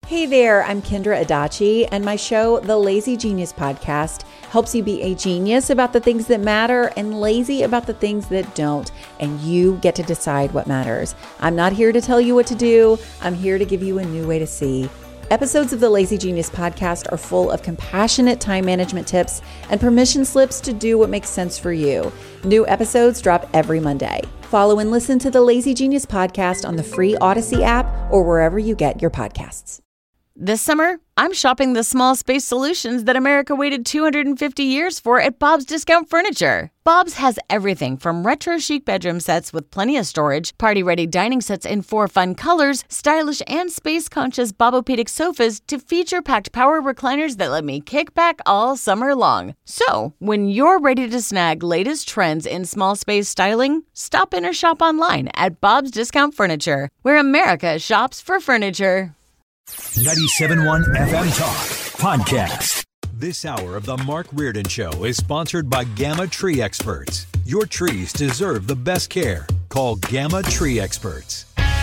Hey there, I'm Kendra Adachi, and my show, The Lazy Genius Podcast, helps you be a genius about the things that matter and lazy about the things that don't, and you get to decide what matters. I'm not here to tell you what to do. I'm here to give you a new way to see. Episodes of the Lazy Genius Podcast are full of compassionate time management tips and permission slips to do what makes sense for you. New episodes drop every Monday. Follow and listen to the Lazy Genius Podcast on the free Odyssey app or wherever you get your podcasts. This summer, I'm shopping the small space solutions that America waited 250 years for at Bob's Discount Furniture. Bob's has everything from retro chic bedroom sets with plenty of storage, party-ready dining sets in 4 fun colors, stylish and space-conscious Bobopedic sofas, to feature-packed power recliners that let me kick back all summer long. So, when you're ready to snag latest trends in small space styling, stop in or shop online at Bob's Discount Furniture, where America shops for furniture. 97.1 FM Talk Podcast. This hour of the Mark Reardon Show is sponsored by Gamma Tree Experts. Your trees deserve the best care. Call Gamma Tree Experts.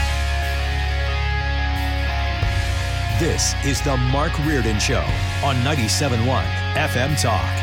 This is the Mark Reardon Show on 97.1 FM Talk.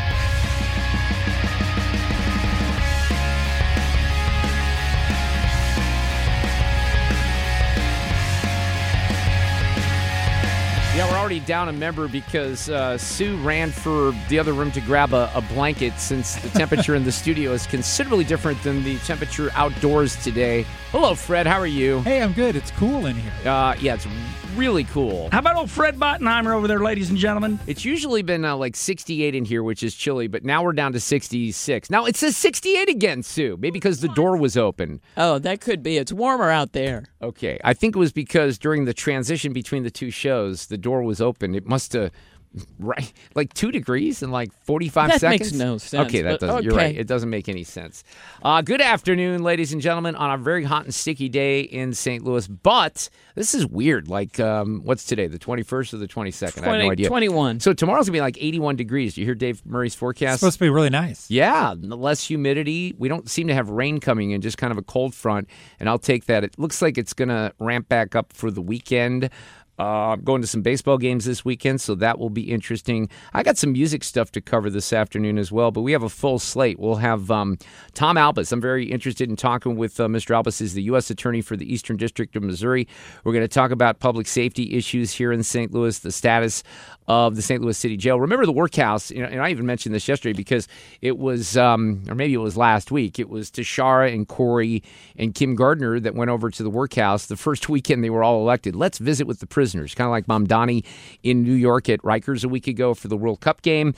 Yeah, we're already down a member because Sue ran for the other room to grab a blanket since the temperature in the studio is considerably different than the temperature outdoors today. Hello, Fred. How are you? Hey, I'm good. It's cool in here. Yeah, it's really cool. How about old Fred Bottenheimer over there, ladies and gentlemen? It's usually been like 68 in here, which is chilly, but now we're down to 66. Now it says 68 again, Sue. Maybe because the door was open. Oh, that could be. It's warmer out there. Okay. I think it was because during the transition between the two shows, the door was open. It must have... Right, like 2 degrees in like 45 seconds? That makes no sense. Okay, that doesn't. Okay. You're right. It doesn't make any sense. Good afternoon, ladies and gentlemen, on a very hot and sticky day in St. Louis. But this is weird. Like, what's today, the 21st or the 22nd? I have no idea. 21. So tomorrow's going to be like 81 degrees. Do you hear Dave Murray's forecast? It's supposed to be really nice. Yeah, less humidity. We don't seem to have rain coming in, just kind of a cold front. And I'll take that. It looks like it's going to ramp back up for the weekend. Going to some baseball games this weekend, so that will be interesting. I got some music stuff to cover this afternoon as well, but we have a full slate. We'll have Tom Albus. I'm very interested in talking with Mr. Albus, is the U.S. Attorney for the Eastern District of Missouri. We're going to talk about public safety issues here in St. Louis, the status of the St. Louis City Jail. Remember the workhouse, and I even mentioned this yesterday because it was, or maybe it was last week, it was Tashara and Corey and Kim Gardner that went over to the workhouse the first weekend they were all elected. Let's visit with the prisoners, kind of like Mamdani in New York at Rikers a week ago for the World Cup game.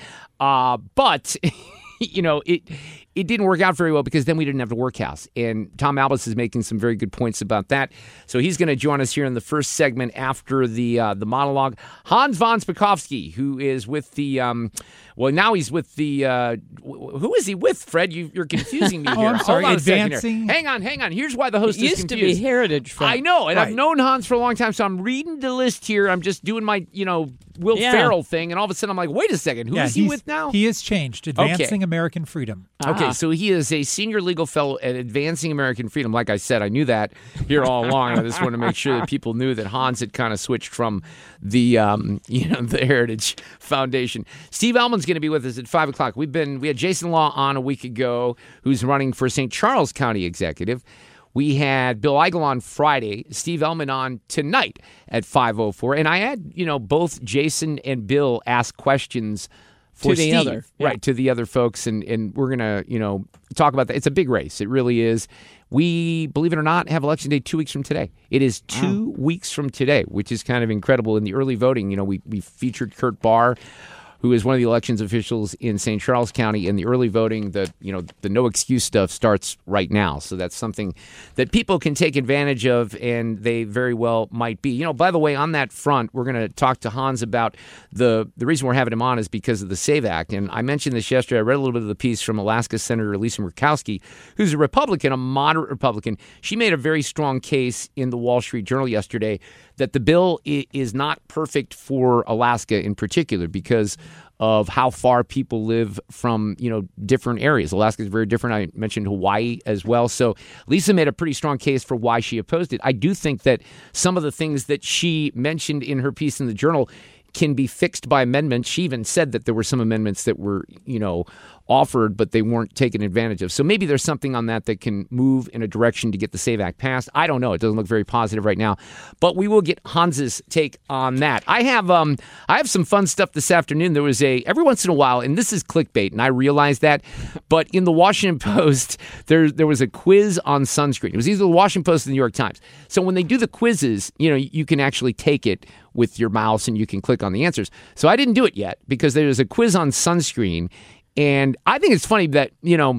But, you know, it didn't work out very well because then we didn't have the workhouse. And Tom Albus is making some very good points about that. So he's going to join us here in the first segment after the monologue. Hans von Spakovsky, who is with the, now he's with the, who is he with, Fred? You're confusing me here. I'm sorry, Hold on Advancing. Hang on. Here's why the host It is used confused. to be Heritage Fred. I know, and Right. I've known Hans for a long time, so I'm reading the list here. I'm just doing my, Will Ferrell thing, and all of a sudden I'm like, wait a second, who is he with now? He has changed. Advancing American Freedom. Okay, so he is a senior legal fellow at Advancing American Freedom. Like I said, I knew that here all along. I just want to make sure that people knew that Hans had kind of switched from the, the Heritage Foundation. Steve Ellman's going to be with us at 5 o'clock. We had Jason Law on a week ago, who's running for St. Charles County Executive. We had Bill Eigel on Friday, Steve Ellman on tonight at 5:04. And I had, both Jason and Bill ask questions for to the Steve, other. Yeah. right, to the other folks. And we're going to, talk about that. It's a big race. It really is. We, believe it or not, have Election Day 2 weeks from today. It is 2 weeks from today, which is kind of incredible. In the early voting, we featured Kurt Barr, who is one of the elections officials in St. Charles County. In the early voting, the no excuse stuff starts right now. So that's something that people can take advantage of, and they very well might be. By the way, on that front, we're going to talk to Hans about the reason we're having him on is because of the SAVE Act. And I mentioned this yesterday. I read a little bit of the piece from Alaska Senator Lisa Murkowski, who's a Republican, a moderate Republican. She made a very strong case in the Wall Street Journal yesterday that the bill is not perfect for Alaska in particular because of how far people live from, different areas. Alaska is very different. I mentioned Hawaii as well. So Lisa made a pretty strong case for why she opposed it. I do think that some of the things that she mentioned in her piece in the Journal can be fixed by amendments. She even said that there were some amendments that were, offered, but they weren't taken advantage of. So maybe there's something on that can move in a direction to get the SAVE Act passed. I don't know. It doesn't look very positive right now, but we will get Hans's take on that. I have some fun stuff this afternoon. There was every once in a while, and this is clickbait, and I realize that, but in the Washington Post, there was a quiz on sunscreen. It was either the Washington Post or the New York Times. So when they do the quizzes, you can actually take it with your mouse and you can click on the answers. So I didn't do it yet because there's a quiz on sunscreen. And I think it's funny that,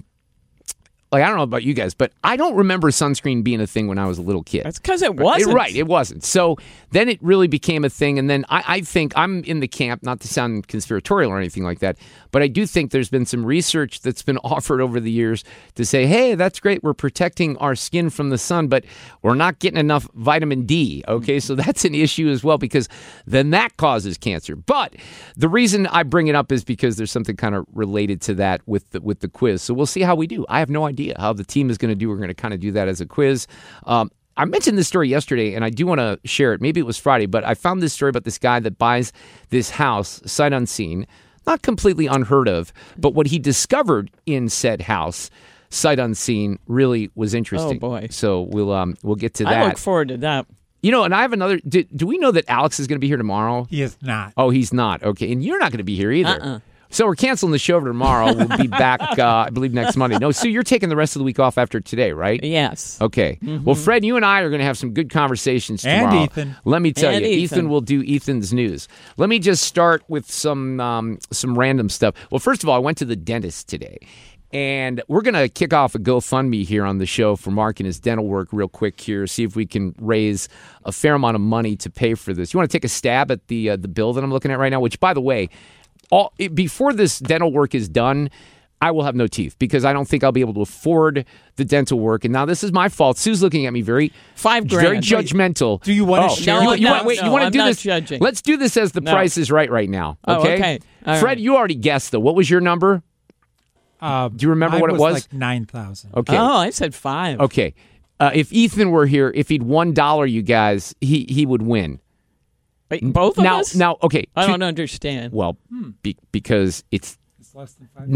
I don't know about you guys, but I don't remember sunscreen being a thing when I was a little kid. That's because it wasn't. Right, it wasn't. So then it really became a thing. And then I think I'm in the camp, not to sound conspiratorial or anything like that, but I do think there's been some research that's been offered over the years to say, hey, that's great. We're protecting our skin from the sun, but we're not getting enough vitamin D. Okay, so that's an issue as well because then that causes cancer. But the reason I bring it up is because there's something kind of related to that with the quiz. So we'll see how we do. I have no idea how the team is going to do. We're going to kind of do that as a quiz. I mentioned this story yesterday, and I do want to share it. Maybe it was Friday, but I found this story about this guy that buys this house, sight unseen, not completely unheard of, but what he discovered in said house, sight unseen, really was interesting. Oh, boy. So we'll get to that. I look forward to that. And I have another. Do we know that Alex is going to be here tomorrow? He is not. Oh, he's not. Okay, and you're not going to be here either. So we're canceling the show for tomorrow. We'll be back, I believe, next Monday. No, Sue, you're taking the rest of the week off after today, right? Yes. Okay. Mm-hmm. Well, Fred, you and I are going to have some good conversations tomorrow. And Ethan. Let me tell you, Ethan. Ethan will do Ethan's news. Let me just start with some random stuff. Well, first of all, I went to the dentist today. And we're going to kick off a GoFundMe here on the show for Mark and his dental work real quick here, see if we can raise a fair amount of money to pay for this. You want to take a stab at the bill that I'm looking at right now, which, by the way, before this dental work is done, I will have no teeth because I don't think I'll be able to afford the dental work. And now this is my fault. Sue's looking at me very $5,000. Very judgmental. Do you want to share? No, you want to do this? Judging. Let's do this as the price is right now. Okay. Okay. All Fred, right. you already guessed though. What was your number? Do you remember what it was? Like 9,000. Okay. Oh, I said 5. Okay. If Ethan were here, if he'd $1, you guys, he would win. Wait, both of us? Now, okay. I don't understand. Well, because it's Less than 5.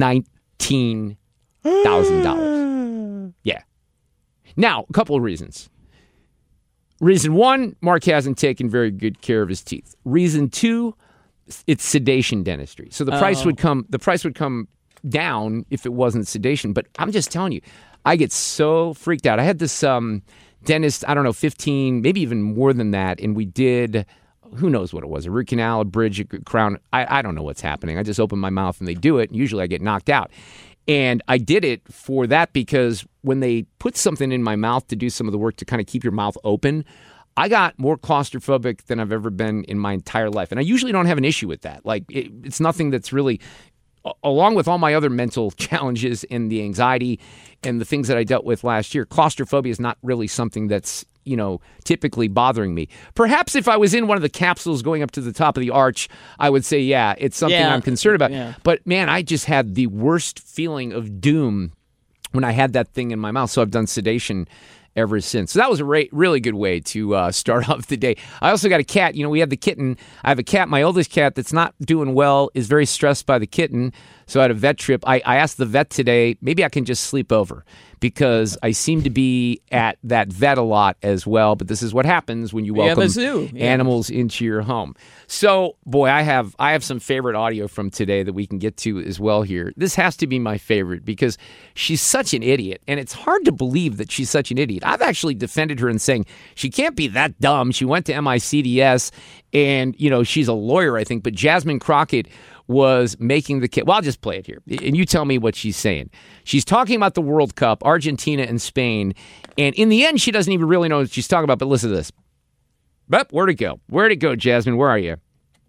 $19,000. Yeah. Now, a couple of reasons. Reason one, Mark hasn't taken very good care of his teeth. Reason two, it's sedation dentistry. So the price would come. The price would come down if it wasn't sedation. But I'm just telling you, I get so freaked out. I had this dentist. I don't know, 15, maybe even more than that, and we did. Who knows what it was? A root canal, a bridge, a crown. I don't know what's happening. I just open my mouth and they do it. And usually I get knocked out. And I did it for that because when they put something in my mouth to do some of the work to kind of keep your mouth open, I got more claustrophobic than I've ever been in my entire life. And I usually don't have an issue with that. Like, it's nothing that's really, along with all my other mental challenges and the anxiety and the things that I dealt with last year, claustrophobia is not really something that's, typically bothering me. Perhaps if I was in one of the capsules going up to the top of the arch, I would say, yeah, it's something I'm concerned about. Yeah. But man, I just had the worst feeling of doom when I had that thing in my mouth. So I've done sedation ever since. So that was a really good way to start off the day. I also got a cat. We had the kitten. I have a cat. My oldest cat that's not doing well is very stressed by the kitten. So I had a vet trip. I asked the vet today, maybe I can just sleep over because I seem to be at that vet a lot as well. But this is what happens when you welcome animals into your home. So, boy, I have some favorite audio from today that we can get to as well here. This has to be my favorite because she's such an idiot. And it's hard to believe that she's such an idiot. I've actually defended her in saying she can't be that dumb. She went to MICDS and, she's a lawyer, I think. But Jasmine Crockett was making the kid. Well, I'll just play it here. And you tell me what she's saying. She's talking about the World Cup, Argentina and Spain. And in the end, she doesn't even really know what she's talking about. But listen to this. Where'd it go? Where'd it go, Jasmine? Where are you?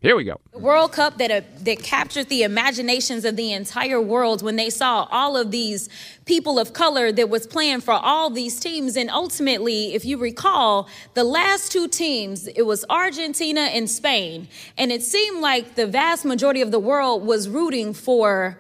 Here we go. World Cup that captured the imaginations of the entire world when they saw all of these people of color that was playing for all these teams. And ultimately, if you recall, the last two teams, it was Argentina and Spain. And it seemed like the vast majority of the world was rooting for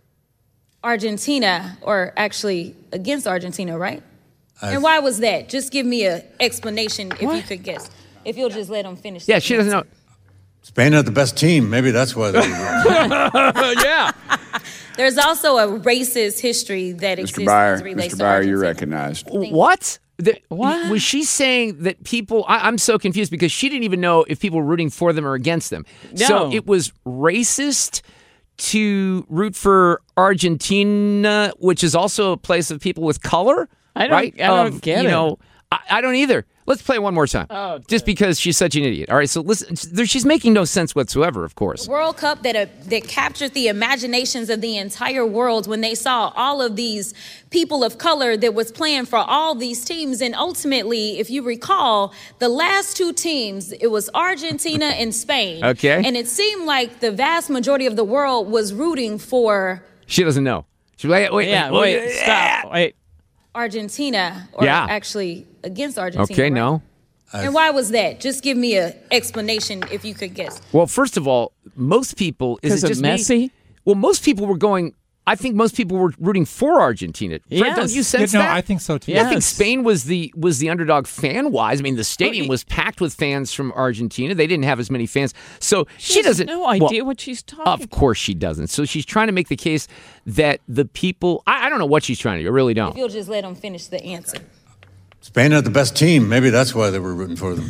Argentina, or actually against Argentina, right? And why was that? Just give me an explanation if you could guess. If you'll just let them finish. Yeah, she doesn't know. Spain had the best team. Maybe that's why they Yeah. There's also a racist history that exists as it relates Mr. to Byer, Argentina. you're recognized. What? What? Was she saying that people... I'm so confused because she didn't even know if people were rooting for them or against them. No. So it was racist to root for Argentina, which is also a place of people with color? I don't get you it. know, I don't either. Let's play it one more time. Oh, just because she's such an idiot. All right, so listen, she's making no sense whatsoever, of course. World Cup that captured the imaginations of the entire world when they saw all of these people of color that was playing for all these teams. And ultimately, if you recall, the last two teams, it was Argentina and Spain. Okay. And it seemed like the vast majority of the world was rooting for She doesn't know. She's like, wait, Stop. Wait. Argentina, or Yeah. actually against Argentina. Okay, right? no. And why was that? Just give me an explanation if you could guess. Well, first of all, most people... Is 'Cause it of just me? Messi? Well, most people were going... I think most people were rooting for Argentina. Fred, Yes. don't you sense No, that? I think so too. I think Yes. Spain was the underdog fan-wise. I mean, the stadium was packed with fans from Argentina. They didn't have as many fans. So she has doesn't... no idea well, what she's talking Of course she doesn't. So she's trying to make the case that the people... I don't know what she's trying to do. I really If don't. you'll just let them finish the answer. Spain had the best team. Maybe that's why they were rooting for them.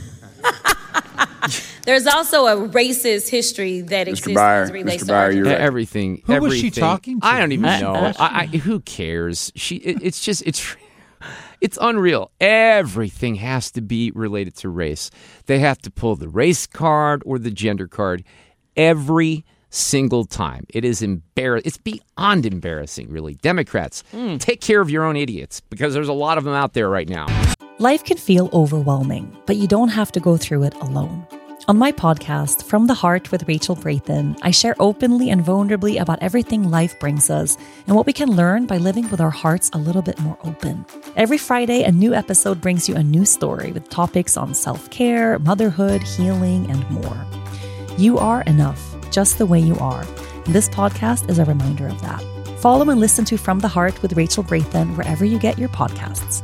There's also a racist history that exists as it relates to Mr. Byer, Argentina. you're right. Everything. Who was she everything. talking to? I don't even I- know. Who cares? It's unreal. Everything has to be related to race. They have to pull the race card or the gender card every single time. It is It's beyond embarrassing, really. Democrats, take care of your own idiots because there's a lot of them out there right now. Life can feel overwhelming, but you don't have to go through it alone. On my podcast, From the Heart with Rachel Brathen, I share openly and vulnerably about everything life brings us and what we can learn by living with our hearts a little bit more open. Every Friday, a new episode brings you a new story with topics on self-care, motherhood, healing, and more. You are enough, just the way you are. And this podcast is a reminder of that. Follow and listen to From the Heart with Rachel Brathen wherever you get your podcasts.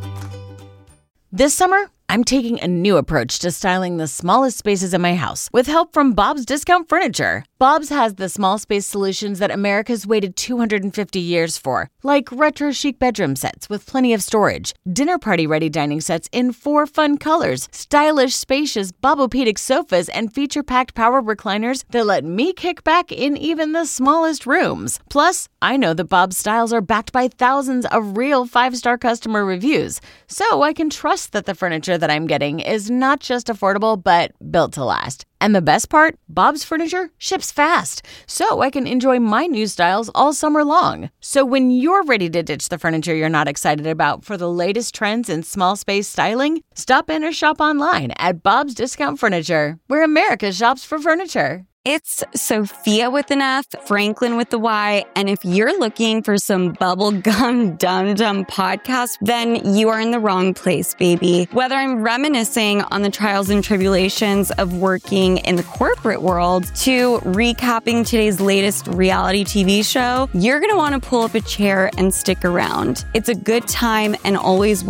This summer, I'm taking a new approach to styling the smallest spaces in my house with help from Bob's Discount Furniture. Bob's has the small space solutions that America's waited 250 years for, like retro chic bedroom sets with plenty of storage, dinner party ready dining sets in 4 fun colors, stylish, spacious Bobopedic sofas, and feature-packed power recliners that let me kick back in even the smallest rooms. Plus, I know that Bob's styles are backed by thousands of real 5-star customer reviews, so I can trust that the furniture that I'm getting is not just affordable, but built to last. And the best part, Bob's Furniture ships fast, so I can enjoy my new styles all summer long. So when you're ready to ditch the furniture you're not excited about for the latest trends in small space styling, stop in or shop online at Bob's Discount Furniture, where America shops for furniture. It's Sophia with an F, Franklin with the Y, and if you're looking for some bubblegum dum-dum podcast, then you are in the wrong place, baby. Whether I'm reminiscing on the trials and tribulations of working in the corporate world to recapping today's latest reality TV show, you're going to want to pull up a chair and stick around. It's a good time and always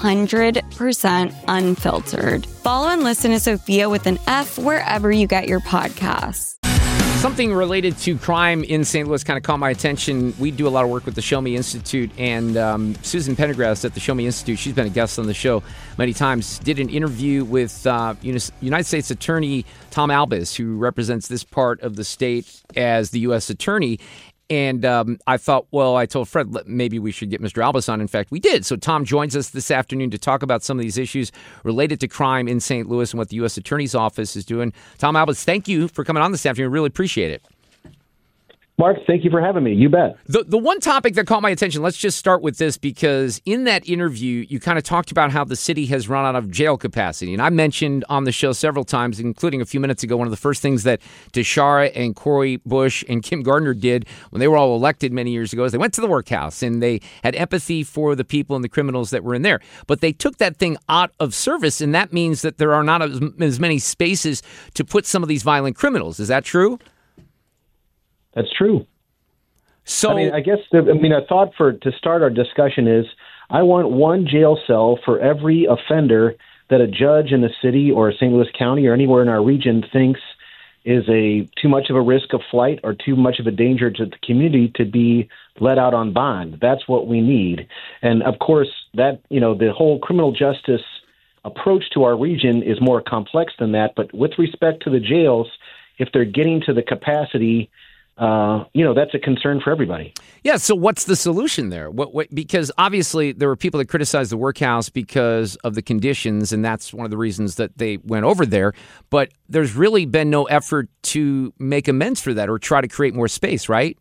100% unfiltered. Follow and listen to Sophia with an F wherever you get your podcasts. Something related to crime in St. Louis kind of caught my attention. We do a lot of work with the Show Me Institute, and Susan Pendergrass at the Show Me Institute, she's been a guest on the show many times, did an interview with United States Attorney Tom Albus, who represents this part of the state as the U.S. Attorney. And I thought, well, I told Fred, maybe we should get Mr. Albus on. In fact, we did. So Tom joins us this afternoon to talk about some of these issues related to crime in St. Louis and what the U.S. Attorney's Office is doing. Tom Albus, thank you for coming on this afternoon. Really appreciate it. Mark, thank you for having me. You bet. The one topic that caught my attention, let's just start with this, because in that interview, you kind of talked about how the city has run out of jail capacity. And I mentioned on the show several times, including a few minutes ago, one of the first things that Tashara and Cori Bush and Kim Gardner did when they were all elected many years ago is they went to the workhouse and they had empathy for the people and the criminals that were in there. But they took that thing out of service, and that means that there are not as many spaces to put some of these violent criminals. Is that true? That's true. So, I guess a thought to start our discussion is I want one jail cell for every offender that a judge in the city or St. Louis County or anywhere in our region thinks is too much of a risk of flight or too much of a danger to the community to be let out on bond. That's what we need. And of course, that the whole criminal justice approach to our region is more complex than that. But with respect to the jails, if they're getting to the capacity, that's a concern for everybody. Yeah. So what's the solution there? Because obviously there were people that criticized the workhouse because of the conditions, and that's one of the reasons that they went over there. But there's really been no effort to make amends for that or try to create more space, right?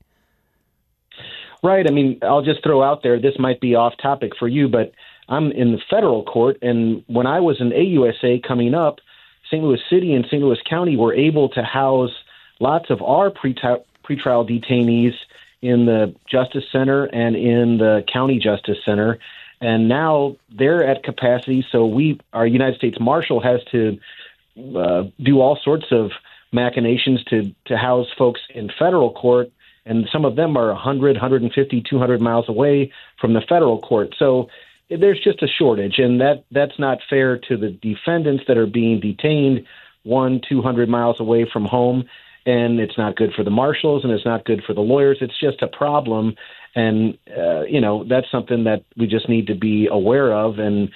Right. I'll just throw out there, this might be off topic for you, but I'm in the federal court, and when I was in AUSA coming up, St. Louis City and St. Louis County were able to house lots of our pretrial detainees in the Justice Center and in the County Justice Center. And now they're at capacity. So our United States Marshal has to do all sorts of machinations to house folks in federal court. And some of them are 100, 150, 200 miles away from the federal court. So there's just a shortage. And that's not fair to the defendants that are being detained 100-200 miles away from home. And it's not good for the marshals, and it's not good for the lawyers. It's just a problem, and that's something that we just need to be aware of. And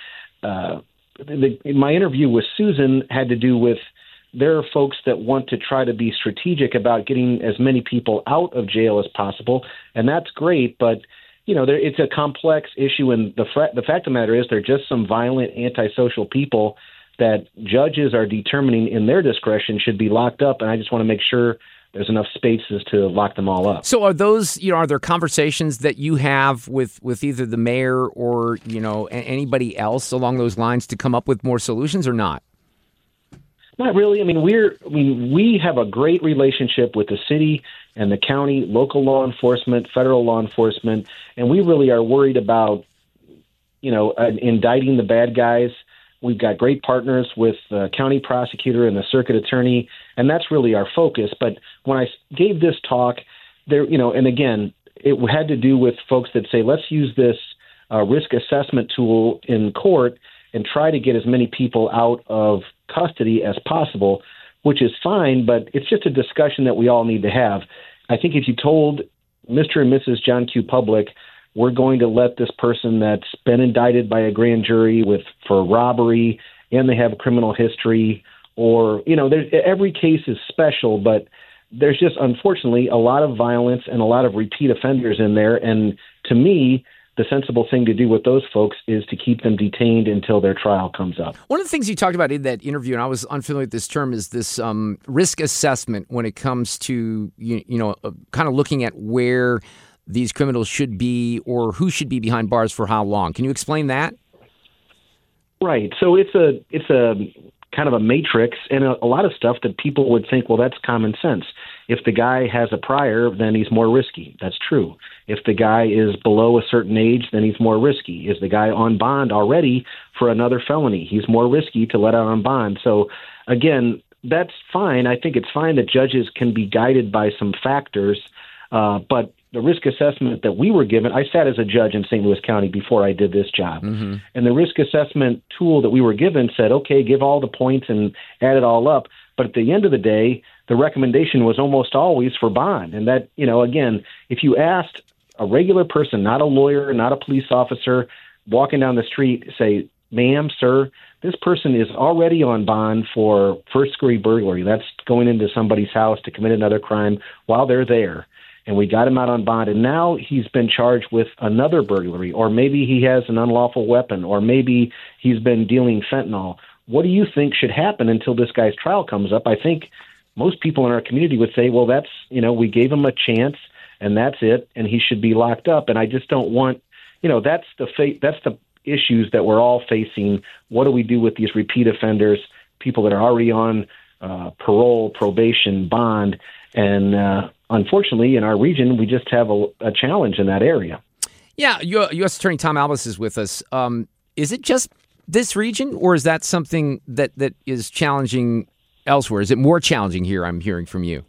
my interview with Susan had to do with there are folks that want to try to be strategic about getting as many people out of jail as possible, and that's great. But it's a complex issue, and the fact of the matter is they're just some violent, antisocial people that judges are determining in their discretion should be locked up. And I just want to make sure there's enough spaces to lock them all up. So are those, are there conversations that you have with either the mayor or, anybody else along those lines to come up with more solutions or not? Not really. We have a great relationship with the city and the county, local law enforcement, federal law enforcement, and we really are worried about, indicting the bad guys. We've got great partners with the county prosecutor and the circuit attorney, and that's really our focus. But when I gave this talk, there, and again, it had to do with folks that say, let's use this risk assessment tool in court and try to get as many people out of custody as possible, which is fine, but it's just a discussion that we all need to have. I think if you told Mr. and Mrs. John Q. Public, we're going to let this person that's been indicted by a grand jury for robbery and they have a criminal history, or, every case is special, but there's just, unfortunately, a lot of violence and a lot of repeat offenders in there. And to me, the sensible thing to do with those folks is to keep them detained until their trial comes up. One of the things you talked about in that interview, and I was unfamiliar with this term, is this risk assessment when it comes to, kind of looking at where these criminals should be or who should be behind bars for how long. Can you explain that? Right. So it's a kind of a matrix and a lot of stuff that people would think, well, that's common sense. If the guy has a prior, then he's more risky. That's true. If the guy is below a certain age, then he's more risky. Is the guy on bond already for another felony? He's more risky to let out on bond. So again, that's fine. I think it's fine that judges can be guided by some factors, but the risk assessment that we were given, I sat as a judge in St. Louis County before I did this job. Mm-hmm. And the risk assessment tool that we were given said, okay, give all the points and add it all up. But at the end of the day, the recommendation was almost always for bond. And that, again, if you asked a regular person, not a lawyer, not a police officer, walking down the street, say, ma'am, sir, this person is already on bond for first-degree burglary. That's going into somebody's house to commit another crime while they're there. And we got him out on bond, and now he's been charged with another burglary, or maybe he has an unlawful weapon, or maybe he's been dealing fentanyl. What do you think should happen until this guy's trial comes up? I think most people in our community would say, well, that's, we gave him a chance and that's it, and he should be locked up. And I just don't want, that's the issues that we're all facing. What do we do with these repeat offenders, people that are already on parole, probation, bond? And unfortunately, in our region, we just have a challenge in that area. Yeah, U.S. Attorney Tom Albus is with us. Is it just this region, or is that something that is challenging elsewhere? Is it more challenging here, I'm hearing from you?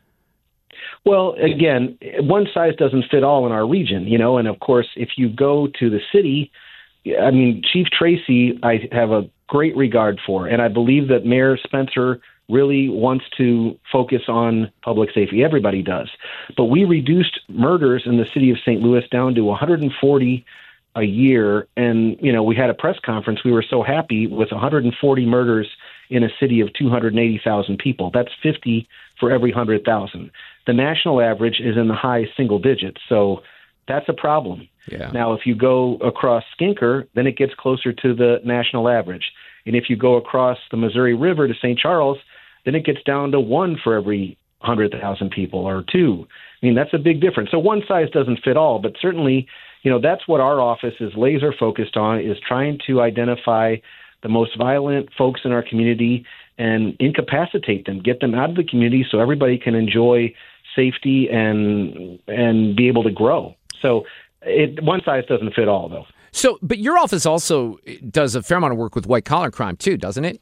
Well, again, one size doesn't fit all in our region, and of course, if you go to the city, I mean, Chief Tracy, I have a great regard for, and I believe that Mayor Spencer really wants to focus on public safety. Everybody does. But we reduced murders in the city of St. Louis down to 140 a year. And, we had a press conference. We were so happy with 140 murders in a city of 280,000 people. That's 50 for every 100,000. The national average is in the high single digits. So that's a problem. Yeah. Now, if you go across Skinker, then it gets closer to the national average. And if you go across the Missouri River to St. Charles, then it gets down to 1 for every 100,000 people, or 2. I mean, that's a big difference. So one size doesn't fit all, but certainly, that's what our office is laser focused on, is trying to identify the most violent folks in our community and incapacitate them, get them out of the community so everybody can enjoy safety and be able to grow. So one size doesn't fit all, though. So, but your office also does a fair amount of work with white-collar crime, too, doesn't it?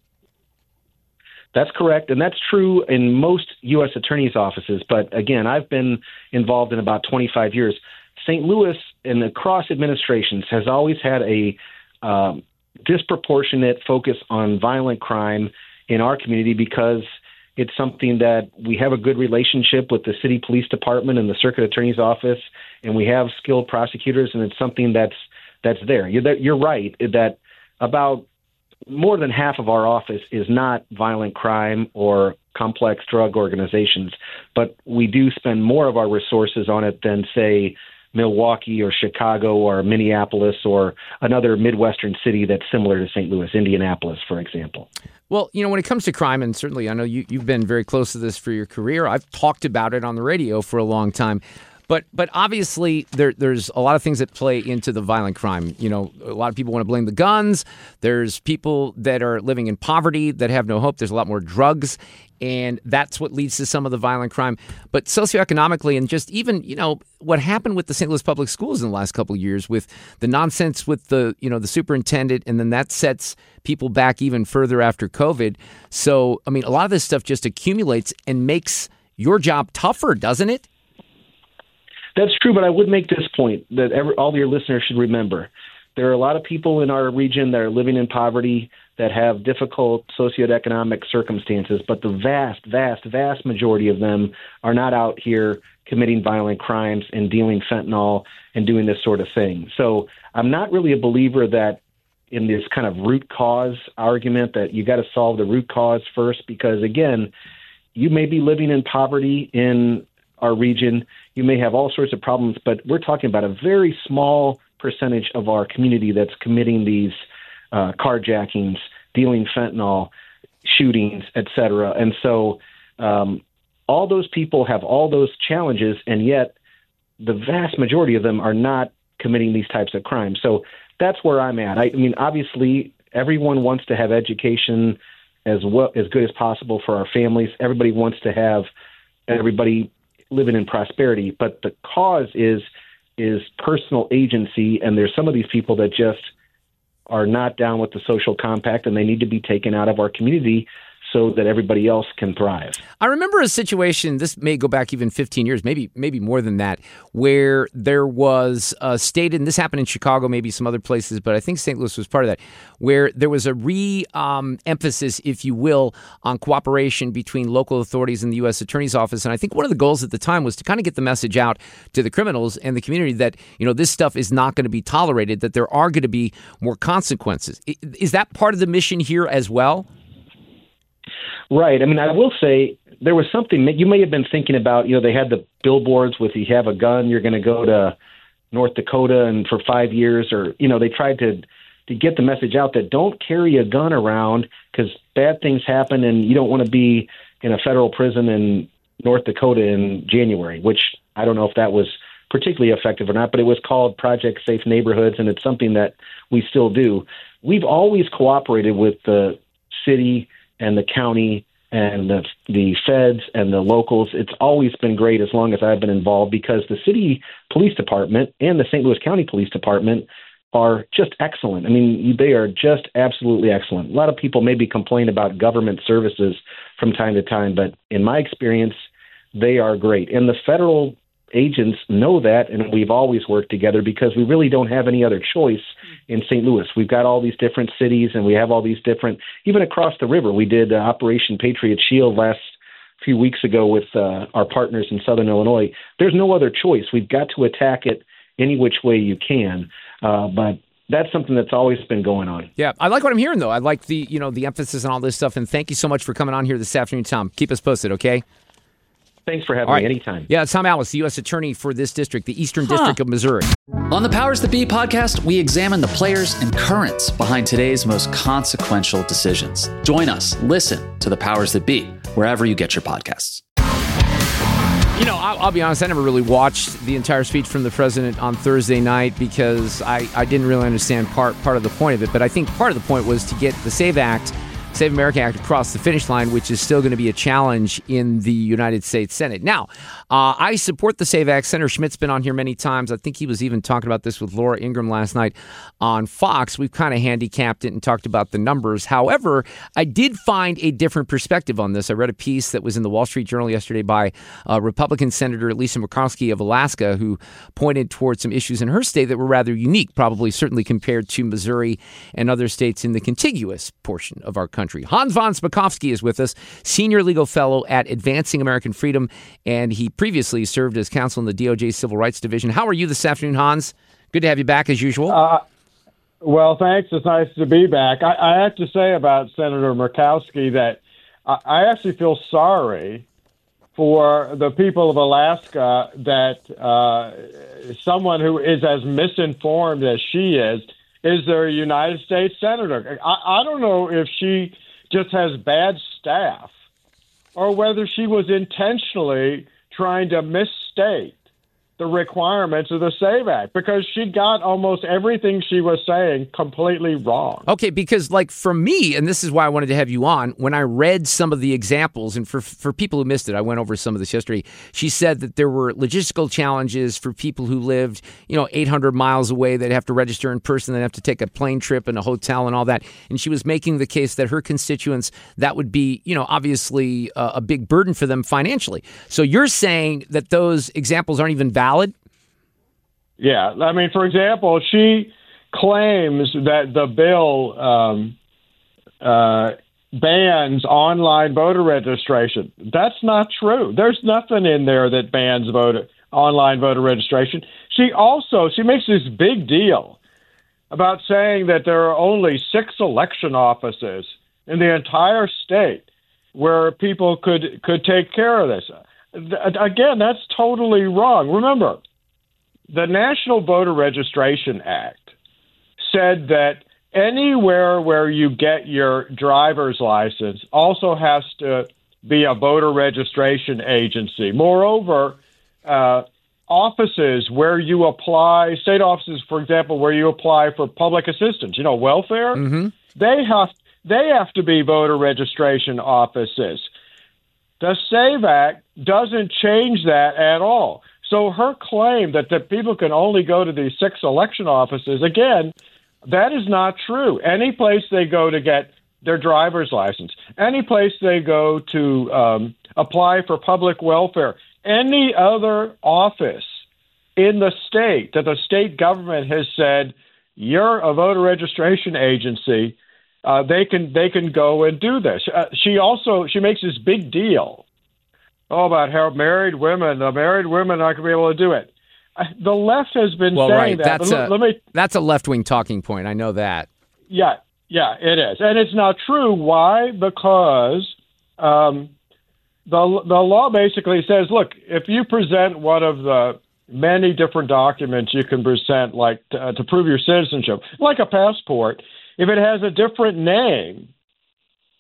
That's correct, and that's true in most U.S. attorneys' offices. But again, I've been involved in about 25 years. St. Louis and across administrations has always had a disproportionate focus on violent crime in our community because it's something that we have a good relationship with the city police department and the circuit attorney's office, and we have skilled prosecutors, and it's something that's there. You're right that about more than half of our office is not violent crime or complex drug organizations, but we do spend more of our resources on it than, say, Milwaukee or Chicago or Minneapolis or another Midwestern city that's similar to St. Louis, Indianapolis, for example. Well, when it comes to crime, and certainly I know you've been very close to this for your career. I've talked about it on the radio for a long time. But obviously there's a lot of things that play into the violent crime. A lot of people want to blame the guns. There's people that are living in poverty that have no hope. There's a lot more drugs, and that's what leads to some of the violent crime. But socioeconomically, and just even, what happened with the St. Louis Public Schools in the last couple of years with the nonsense with the superintendent, and then that sets people back even further after COVID. So, I mean, a lot of this stuff just accumulates and makes your job tougher, doesn't it? That's true, but I would make this point that all your listeners should remember. There are a lot of people in our region that are living in poverty that have difficult socioeconomic circumstances, but the vast, vast, vast majority of them are not out here committing violent crimes and dealing fentanyl and doing this sort of thing. So I'm not really a believer that in this kind of root cause argument that you got to solve the root cause first, because, again, you may be living in poverty in our region. You may have all sorts of problems, but we're talking about a very small percentage of our community that's committing these carjackings, dealing fentanyl, shootings, et cetera. And so all those people have all those challenges, and yet the vast majority of them are not committing these types of crimes. So that's where I'm at. I mean, obviously, everyone wants to have education as good as possible for our families. Everybody wants to have everybody living in prosperity, but the cause is personal agency, and there's some of these people that just are not down with the social compact, and they need to be taken out of our community so that everybody else can thrive. I remember a situation, this may go back even 15 years, maybe more than that, where there was a state, and this happened in Chicago, maybe some other places, but I think St. Louis was part of that, where there was a emphasis, if you will, on cooperation between local authorities and the U.S. Attorney's Office. And I think one of the goals at the time was to kind of get the message out to the criminals and the community that, this stuff is not going to be tolerated, that there are going to be more consequences. Is that part of the mission here as well? Right. I mean, I will say there was something that you may have been thinking about. They had the billboards with, you have a gun, you're going to go to North Dakota and for 5 years, or, they tried to get the message out that don't carry a gun around because bad things happen and you don't want to be in a federal prison in North Dakota in January, which I don't know if that was particularly effective or not, but it was called Project Safe Neighborhoods, and it's something that we still do. We've always cooperated with the city and the county and the feds and the locals. It's always been great as long as I've been involved, because the city police department and the St. Louis County Police Department are just excellent. I mean, they are just absolutely excellent. A lot of people maybe complain about government services from time to time, but in my experience, they are great. And the federal agents know that, and we've always worked together because we really don't have any other choice in St. Louis. We've got all these different cities, and we have all these different, even across the river. We did Operation Patriot Shield last few weeks ago with our partners in Southern Illinois. There's no other choice. We've got to attack it any which way you can, but that's something that's always been going on. Yeah, I like what I'm hearing, though. I like the emphasis on all this stuff, and thank you so much for coming on here this afternoon, Tom. Keep us posted, okay? Thanks for having me anytime. Yeah, it's Tom Alice, the U.S. Attorney for this district, the Eastern District of Missouri. On the Powers That Be podcast, we examine the players and currents behind today's most consequential decisions. Join us. Listen to the Powers That Be wherever you get your podcasts. You know, I'll be honest, I never really watched the entire speech from the president on Thursday night because I didn't really understand part of the point of it. But I think part of the point was to get the Save America Act across the finish line, which is still going to be a challenge in the United States Senate. Now, I support the SAVE Act. Senator Schmidt's been on here many times. I think he was even talking about this with Laura Ingraham last night on Fox. We've kind of handicapped it and talked about the numbers. However, I did find a different perspective on this. I read a piece that was in the Wall Street Journal yesterday by Republican Senator Lisa Murkowski of Alaska, who pointed towards some issues in her state that were rather unique, certainly compared to Missouri and other states in the contiguous portion of our country. Hans von Spakovsky is with us, senior legal fellow at Advancing American Freedom, and he previously served as counsel in the DOJ Civil Rights Division. How are you this afternoon, Hans? Good to have you back as usual. Well, thanks. It's nice to be back. I have to say about Senator Murkowski that I actually feel sorry for the people of Alaska that someone who is as misinformed as she is their United States senator. I don't know if she just has bad staff or whether she was intentionally trying to misstate the requirements of the SAVE Act, because she got almost everything she was saying completely wrong. Okay, because for me, and this is why I wanted to have you on, when I read some of the examples, and for people who missed it, I went over some of this yesterday, she said that there were logistical challenges for people who lived, 800 miles away. They'd have to register in person. They'd have to take a plane trip and a hotel and all that. And she was making the case that her constituents, that would be, obviously a big burden for them financially. So you're saying that those examples aren't even valid? Yeah. I mean, for example, she claims that the bill bans online voter registration. That's not true. There's nothing in there that bans online voter registration. She makes this big deal about saying that there are only 6 election offices in the entire state where people could take care of this. Again, that's totally wrong. Remember, the National Voter Registration Act said that anywhere where you get your driver's license also has to be a voter registration agency. Moreover, offices where you apply, state offices, for example, where you apply for public assistance, welfare, they have to be voter registration offices. The SAVE Act doesn't change that at all. So her claim that people can only go to these 6 election offices, again, that is not true. Any place they go to get their driver's license, any place they go to apply for public welfare, any other office in the state that the state government has said, you're a voter registration agency, they can go and do this. She makes this big deal about how married women aren't going to be able to do it. The left has been saying that. That's a left-wing talking point. I know that. Yeah, it is. And it's not true. Why? Because the law basically says, look, if you present one of the many different documents you can present, like to prove your citizenship, like a passport, if it has a different name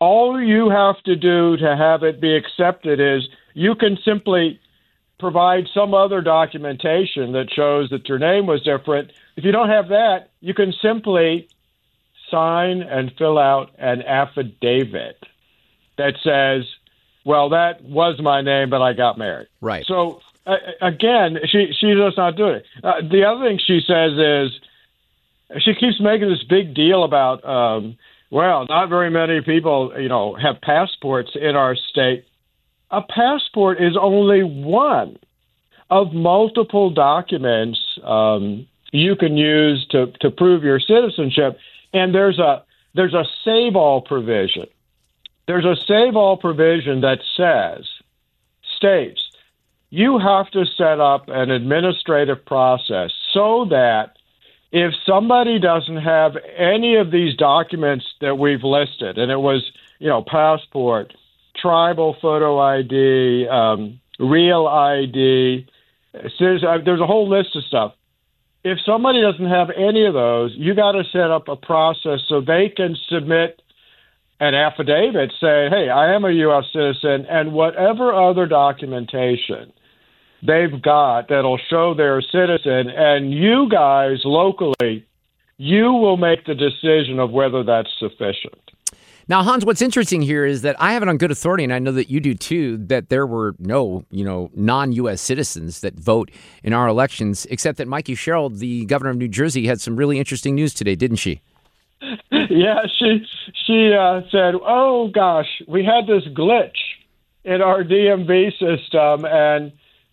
All you have to do to have it be accepted is you can simply provide some other documentation that shows that your name was different. If you don't have that, you can simply sign and fill out an affidavit that says, well, that was my name, but I got married. Right. So, again, she does not do it. The other thing she says is she keeps making this big deal about, well, not very many people, have passports in our state. A passport is only one of multiple documents you can use to prove your citizenship. And there's a save-all provision. There's a save-all provision that states, you have to set up an administrative process so that if somebody doesn't have any of these documents that we've listed, and it was, passport, tribal photo ID, real ID, there's a whole list of stuff. If somebody doesn't have any of those, you got to set up a process so they can submit an affidavit saying, hey, I am a U.S. citizen, and whatever other documentation they've got that'll show they're a citizen, and you guys locally, you will make the decision of whether that's sufficient. Now, Hans, what's interesting here is that I have it on good authority, and I know that you do too, that there were no, non-U.S. citizens that vote in our elections, except that Mikey Sherrill, the governor of New Jersey, had some really interesting news today, didn't she? Yeah, she said, oh, gosh, we had this glitch in our DMV system, and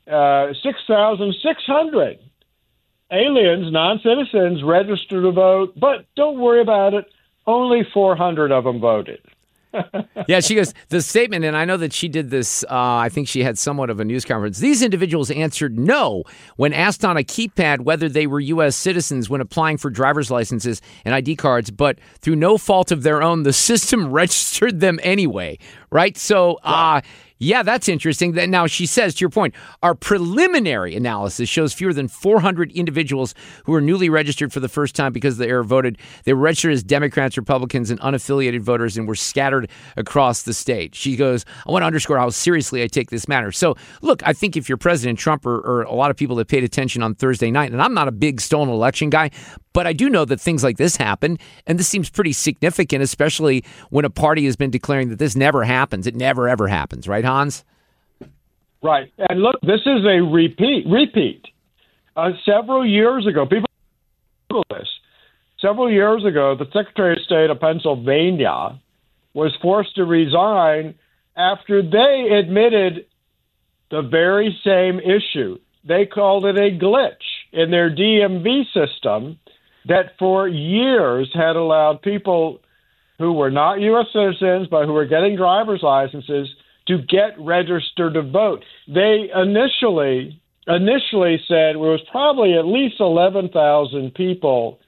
6,600 aliens, non-citizens, registered to vote, but don't worry about it. Only 400 of them voted. Yeah, she goes, the statement, and I know that she did this, I think she had somewhat of a news conference. These individuals answered no when asked on a keypad whether they were U.S. citizens when applying for driver's licenses and ID cards, but through no fault of their own, the system registered them anyway, right? So, yeah, that's interesting. Now, she says, to your point, our preliminary analysis shows fewer than 400 individuals who are newly registered for the first time because they were voted. They were registered as Democrats, Republicans, and unaffiliated voters and were scattered across the state. She goes, I want to underscore how seriously I take this matter. So, look, I think if you're President Trump or a lot of people that paid attention on Thursday night, and I'm not a big stolen election guy, but I do know that things like this happen, and this seems pretty significant, especially when a party has been declaring that this never happens. It never, ever happens, right, Hans? Right. And look, this is a repeat. Several years ago, people Google this. Several years ago, the Secretary of State of Pennsylvania was forced to resign after they admitted the very same issue. They called it a glitch in their DMV system that for years had allowed people who were not U.S. citizens but who were getting driver's licenses to get registered to vote. They initially said it was probably at least 11,000 people,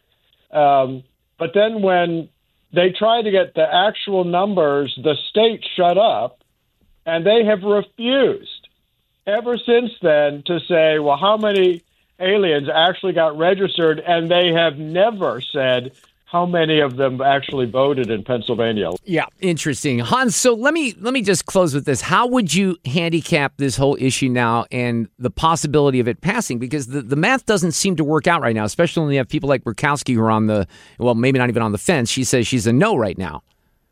but then when they tried to get the actual numbers, the state shut up, and they have refused ever since then to say, well, how many aliens actually got registered, and they have never said how many of them actually voted in Pennsylvania. Yeah, interesting. Hans, so let me just close with this. How would you handicap this whole issue now and the possibility of it passing? Because the math doesn't seem to work out right now, especially when you have people like Murkowski who are on the, well, maybe not even on the fence. She says she's a no right now.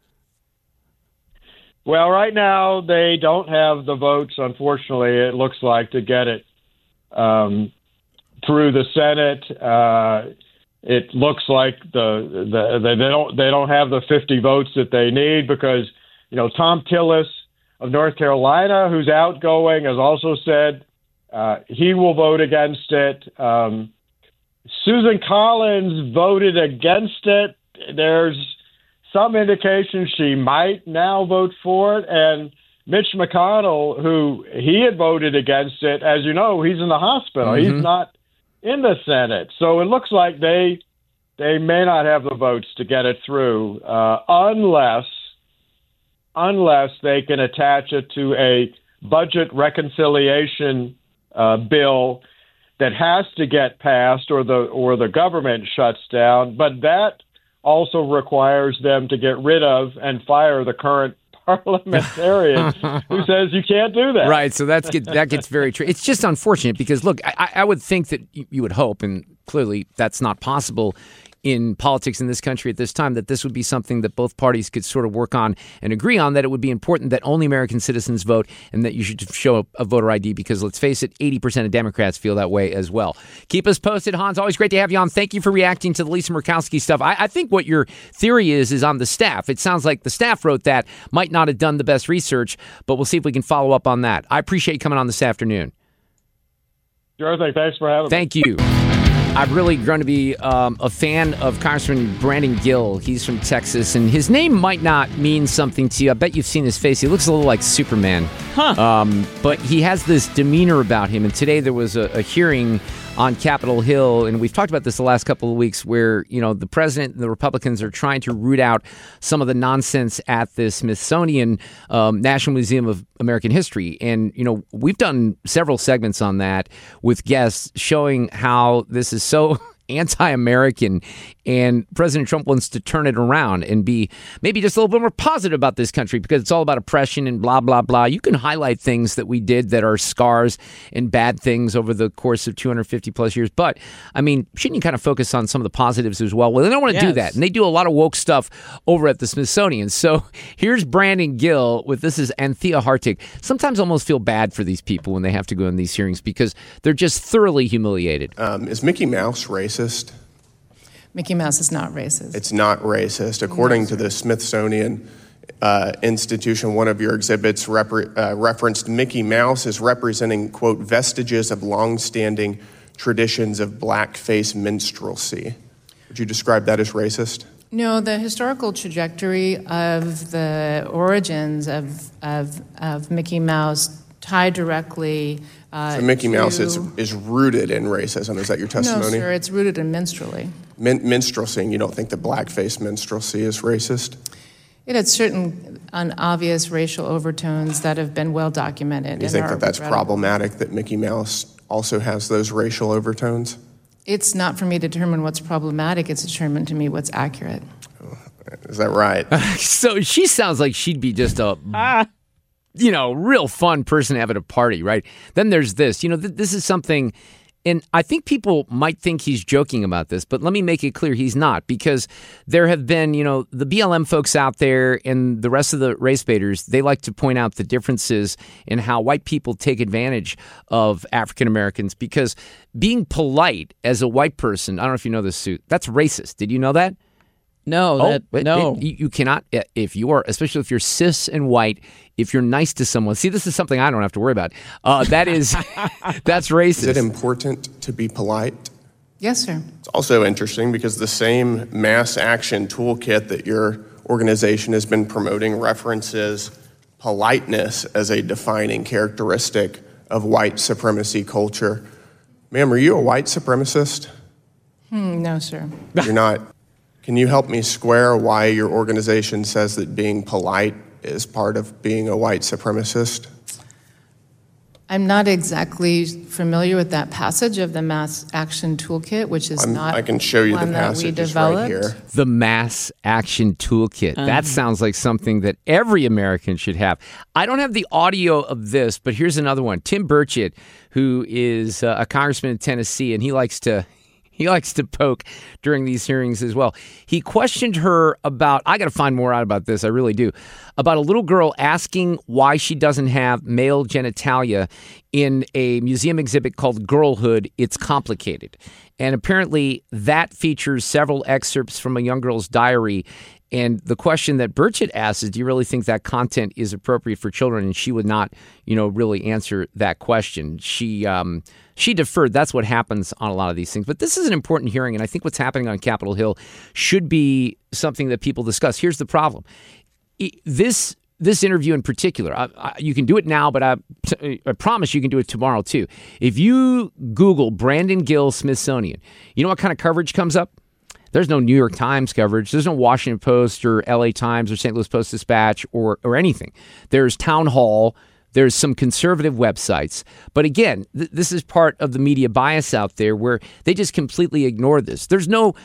Well, right now they don't have the votes, unfortunately, it looks like, to get it through the Senate. It looks like they don't have the 50 votes that they need because, Tom Tillis of North Carolina, who's outgoing, has also said he will vote against it. Susan Collins voted against it. There's some indication she might now vote for it. And Mitch McConnell, who he had voted against it, as you know, he's in the hospital. Mm-hmm. He's not in the Senate. So it looks like they may not have the votes to get it through unless they can attach it to a budget reconciliation bill that has to get passed or the government shuts down. But that also requires them to get rid of and fire the current parliamentarian who says you can't do that. Right, so that gets very true. It's just unfortunate because, look, I would think that you would hope, and clearly that's not possible in politics in this country at this time, that this would be something that both parties could sort of work on and agree on, that it would be important that only American citizens vote and that you should show a voter ID because, let's face it, 80% of Democrats feel that way as well. Keep us posted, Hans. Always great to have you on. Thank you for reacting to the Lisa Murkowski stuff. I think what your theory is on the staff. It sounds like the staff wrote that, might not have done the best research, but we'll see if we can follow up on that. I appreciate you coming on this afternoon. Sure thing. Thanks for having me. Thank you. I've really grown to be a fan of Congressman Brandon Gill. He's from Texas, and his name might not mean something to you. I bet you've seen his face. He looks a little like Superman. But he has this demeanor about him. And today there was a hearing on Capitol Hill, and we've talked about this the last couple of weeks, where, you know, the president and the Republicans are trying to root out some of the nonsense at the Smithsonian National Museum of American History. And, you know, we've done several segments on that with guests showing how this is so anti-American, and President Trump wants to turn it around and be maybe just a little bit more positive about this country because it's all about oppression and blah, blah, blah. You can highlight things that we did that are scars and bad things over the course of 250 plus years. But, I mean, shouldn't you kind of focus on some of the positives as well? Well, they don't want to do that. And they do a lot of woke stuff over at the Smithsonian. So here's Brandon Gill with this is Anthea Hartig. Sometimes I almost feel bad for these people when they have to go in these hearings because they're just thoroughly humiliated. Is Mickey Mouse racist? Mickey Mouse is not racist. It's not racist. According to the Smithsonian Institution, one of your exhibits referenced Mickey Mouse as representing, quote, vestiges of longstanding traditions of blackface minstrelsy. Would you describe that as racist? No, the historical trajectory of the origins of Mickey Mouse tie directly so Mickey Mouse is rooted in racism. Is that your testimony? No, sir, it's rooted in minstrelsy. Minstrelsy, you don't think that blackface minstrelsy is racist? It had certain unobvious racial overtones that have been well documented. You think that that's problematic, that Mickey Mouse also has those racial overtones? It's not for me to determine what's problematic. It's determined to me what's accurate. Is that right? So she sounds like she'd be just a... real fun person to have at a party, right? Then there's this. This is something, and I think people might think he's joking about this, but let me make it clear he's not, because there have been, the BLM folks out there and the rest of the race baiters, they like to point out the differences in how white people take advantage of African Americans, because being polite as a white person, I don't know if you know this, Sue, that's racist. Did you know that? No, you cannot, if you are, especially if you're cis and white, if you're nice to someone. See, this is something I don't have to worry about. That's racist. Is it important to be polite? Yes, sir. It's also interesting because the same mass action toolkit that your organization has been promoting references politeness as a defining characteristic of white supremacy culture. Ma'am, are you a white supremacist? No, sir. You're not. Can you help me square why your organization says that being polite is part of being a white supremacist? I'm not exactly familiar with that passage of the Mass Action Toolkit, which is I can show you the passage. It's right here. The Mass Action Toolkit. That sounds like something that every American should have. I don't have the audio of this, but here's another one. Tim Burchett, who is a congressman in Tennessee, and he likes to poke during these hearings as well. He questioned her about, I got to find more out about this, I really do, about a little girl asking why she doesn't have male genitalia in a museum exhibit called Girlhood, It's Complicated. And apparently that features several excerpts from a young girl's diary. And the question that Burchett asked is, do you really think that content is appropriate for children? And she would not, really answer that question. She deferred. That's what happens on a lot of these things. But this is an important hearing, and I think what's happening on Capitol Hill should be something that people discuss. Here's the problem. This interview in particular, you can do it now, but I promise you can do it tomorrow too. If you Google Brandon Gill Smithsonian, you know what kind of coverage comes up? There's no New York Times coverage. There's no Washington Post or LA Times or St. Louis Post-Dispatch or anything. There's Town Hall. There's some conservative websites. But again, this is part of the media bias out there where they just completely ignore this. There's no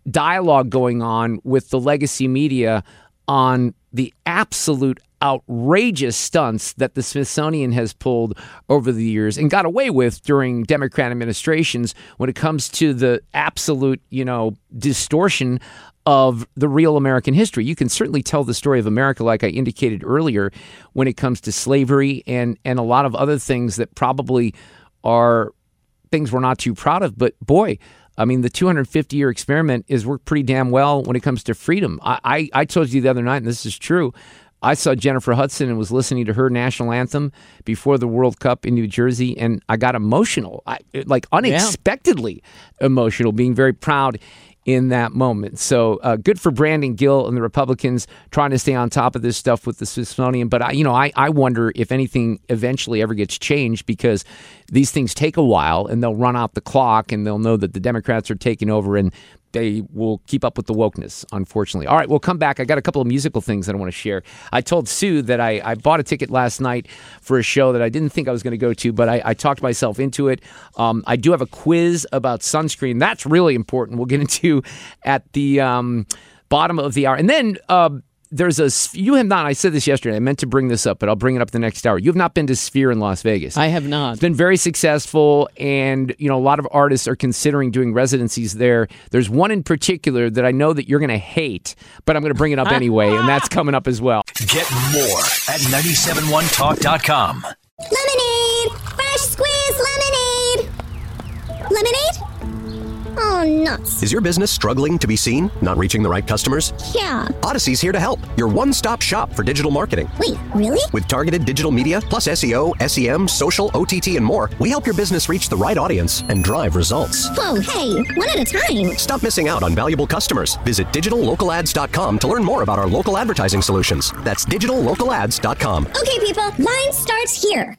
dialogue going on with the legacy media on the absolute outrageous stunts that the Smithsonian has pulled over the years and got away with during Democrat administrations when it comes to the absolute, distortion of the real American history. You can certainly tell the story of America, like I indicated earlier, when it comes to slavery and a lot of other things that probably are things we're not too proud of. But boy, I mean, the 250-year experiment has worked pretty damn well when it comes to freedom. I told you the other night, and this is true, I saw Jennifer Hudson and was listening to her national anthem before the World Cup in New Jersey, and I got emotional, unexpectedly emotional, being very proud in that moment. So good for Brandon Gill and the Republicans trying to stay on top of this stuff with the Smithsonian. But I wonder if anything eventually ever gets changed, because these things take a while and they'll run out the clock and they'll know that the Democrats are taking over and they will keep up with the wokeness, unfortunately. All right, we'll come back. I got a couple of musical things that I want to share. I told Sue that I bought a ticket last night for a show that I didn't think I was going to go to, but I talked myself into it. I do have a quiz about sunscreen. That's really important. We'll get into at the bottom of the hour. And then you have not, I said this yesterday, I meant to bring this up, but I'll bring it up the next hour. You have not been to Sphere in Las Vegas. I have not. It's been very successful, and a lot of artists are considering doing residencies there. There's one in particular that I know that you're going to hate, but I'm going to bring it up anyway, and that's coming up as well. Get more at 971talk.com. Lemonade! Fresh squeezed lemonade! Lemonade? Oh, nuts. Is your business struggling to be seen? Not reaching the right customers? Yeah. Odyssey's here to help. Your one-stop shop for digital marketing. Wait, really? With targeted digital media, plus SEO, SEM, social, OTT, and more, we help your business reach the right audience and drive results. Whoa, hey, one at a time. Stop missing out on valuable customers. Visit digitallocalads.com to learn more about our local advertising solutions. That's digitallocalads.com. Okay, people, line starts here.